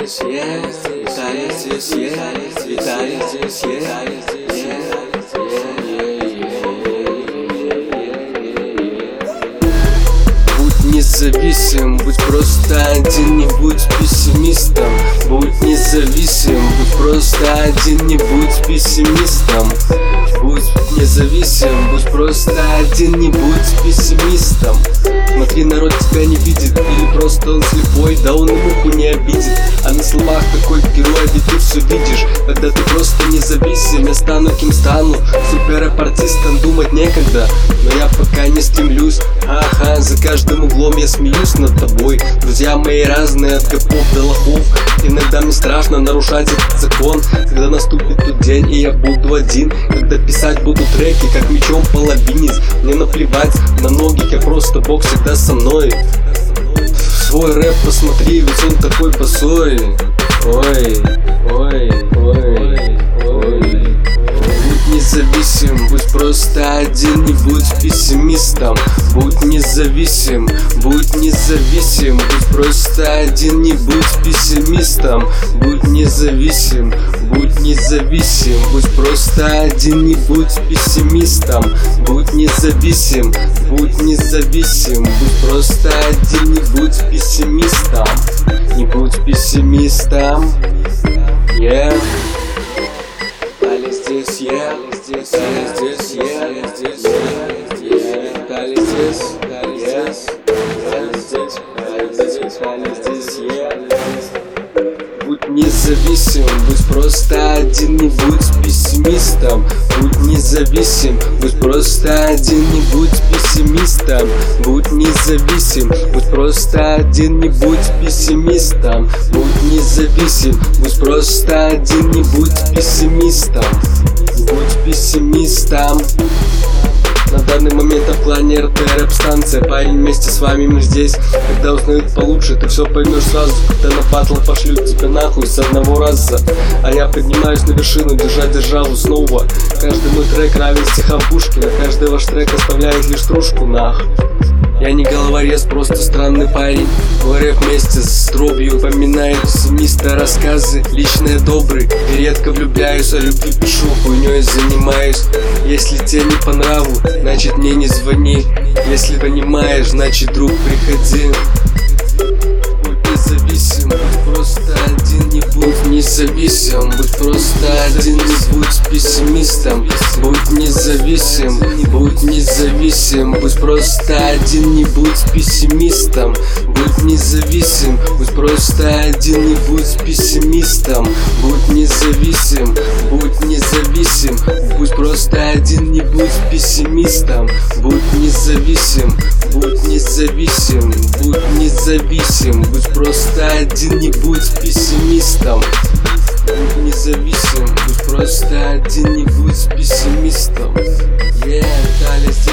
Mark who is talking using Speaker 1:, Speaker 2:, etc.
Speaker 1: здесь, Виталий здесь, Виталий здесь, Будь независим, будь просто один, не будь пессимистом. Будь независим, будь просто один, не будь пессимистом. Будь независим, будь просто один, не будь пессимистом. Смотри, народ тебя не видит, или просто он слепой, да он и муху не обидит. А на словах такой герой, ведь ты все видишь. Когда ты просто независим, я стану кем стану. Суперапартистом думать некогда, но я пока не стремлюсь. Ага, за каждым углом я смеюсь над тобой. Друзья мои разные, от копов до лохов. Иногда мне страшно нарушать этот закон. Когда наступит тот день, и я буду один, когда писать буду треки, как мечом по лавине. Мне наплевать на многих, я просто Бог всегда со мной. Свой рэп посмотри, ведь он такой босой. Ой, ой, ой, ой. Будь независим, будь просто один, не будь пессимистом. Будь независим, будь независим, будь просто один, не будь пессимистом. Будь независим, будь независим, будь просто один, не будь пессимистом. Будь независим, будь независим, будь просто один, не будь пессимистом. Не будь пессимистом. Дали здесь, здесь, здесь, здесь, дали здесь, дали здесь, дали здесь, дали здесь, Будь независим, будь просто один, не будь пессимистом. Будь независим, будь просто один, не будь пессимистом. Будь независим, будь просто один, не будь пессимистом. Будь независим, будь просто один, не будь пессимистом. Будь пессимистом. На данный момент в плане РТ рэп-станция. Парень, вместе с вами мы здесь. Когда узнают получше, ты все поймешь сразу. Когда на батл пошлют тебя нахуй с одного раза. А я поднимаюсь на вершину, держа державу снова. Каждый мой трек равен стихам Пушкина. Каждый ваш трек оставляет лишь стружку нах. Я не головорез, просто странный парень. Мой рэп вместе с дробью поминает пессимиста рассказы. Лично я добрый и редко влюбляюсь, а любви пишу, хуйней занимаюсь. Если тебе не по нраву, значит мне не звони. Если понимаешь, значит друг, приходи. Будь независим, будь просто один, не будь независим. Будь просто один, не будь пессимистом. Будь независим, будь независим. Будь просто один, не будь пессимистом. Будь независим, будь просто один, не будь пессимистом. Будь независим, будь независим. Будь просто один, не будь пессимистом. Будь независим, будь независим. Будь независим, будь просто один, не будь пессимистом. Будь независим, будь просто один, не будь пессимистом. Дали